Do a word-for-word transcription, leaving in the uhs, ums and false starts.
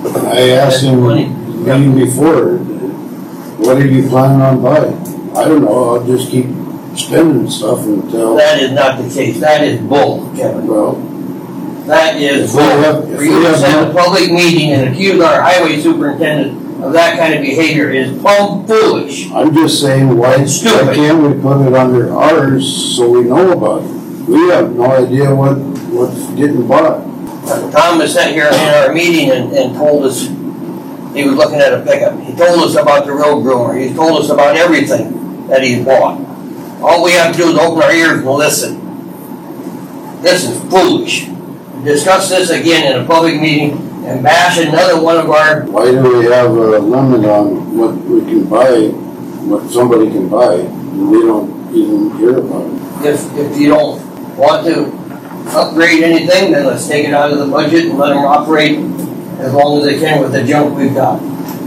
I asked him meeting before, what are you planning on buying? I don't know, I'll just keep spending stuff until. That is not the case. That is bull, Kevin. Well, that is bull. Have, For you to set a public meeting and accuse our highway superintendent of that kind of behavior is plumb foolish. I'm just saying, why, why can't we put it under ours so we know about it? We have no idea what, what's getting bought. Tom was sat here in our meeting and, and told us he was looking at a pickup. He told us about the road groomer. He told us about everything that he's bought. All we have to do is open our ears and listen. This is foolish. Discuss this again in a public meeting and bash another one of our... Why do we have a limit on what we can buy, what somebody can buy, and we don't even hear about it? If, if you don't want to upgrade anything, then let's take it out of the budget and let them operate as long as they can with the junk we've got.